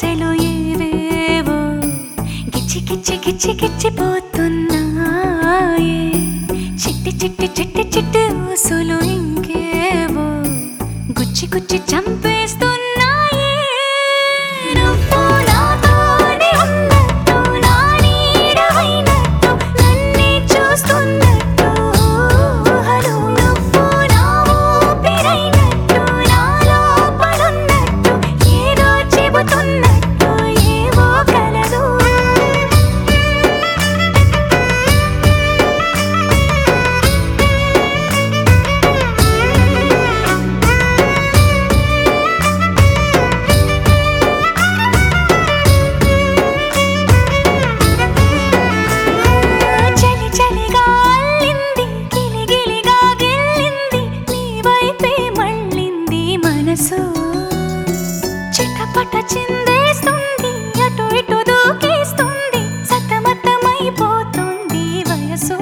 ఆశలు ఏవేవో గిచ్చి గిచ్చి గిచ్చి గిచ్చిపోతున్నాయే. చిట్టి చిట్టి చిట్టి చిట్టి ఊసులు ఇంకేవో గుచ్చి గుచ్చి చంపేస్తున్నాయే. నువ్వు నాతోనే ఉన్నట్టు, నా నీడవైనట్టు, నన్నే చూస్తున్నట్టు ఊహలు. నువ్వు నా ఊపిరైనట్టు, నా లోపలున్నట్టు, ఏదో చెబుతున్నట్టు ఏవో కలదు. చలి చలిగా అల్లింది, గిలి గిలిగా గిల్లింది, నీ వైపే మళ్ళింది మనసు. చిటపట చిందేస్తుంది, అటు ఇటు దూకేస్తుంది, సతమతమైపోతుంది వయసు.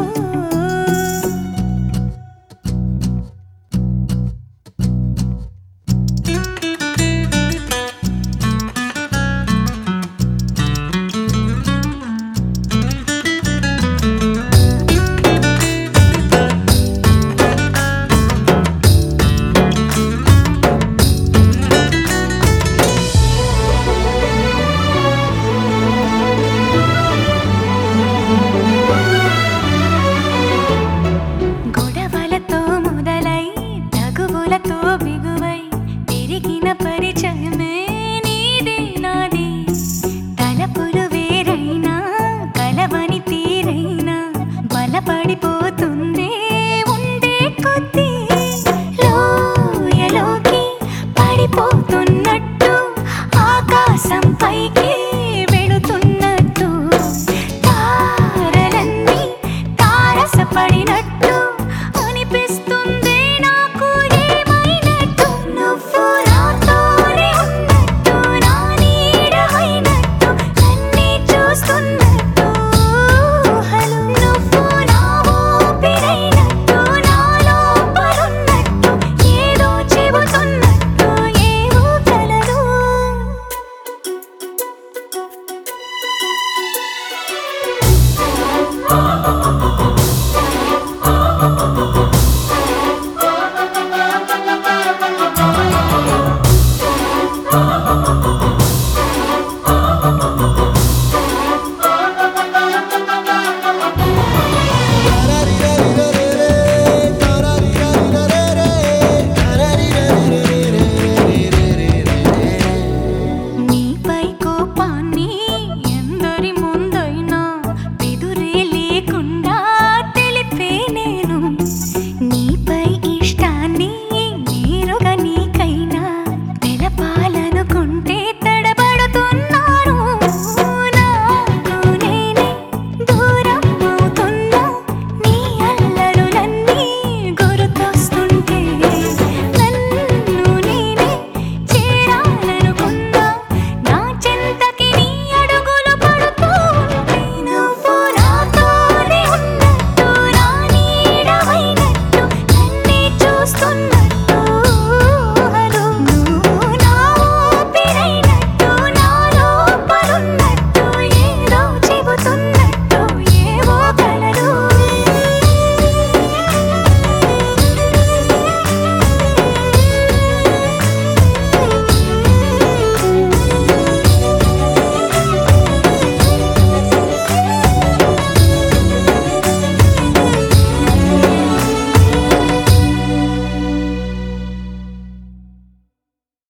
గొడవలతో మొదలై తగువులతో బిగువై పెరిగిన పరిచయమే నీది నాది. తలపులు వేరైనా కలవని తీరైనా బలపడిపోతుందే ఉండే కొద్దీ. లోయలోకి పడిపోతున్నట్టు ఆకాశం పైకి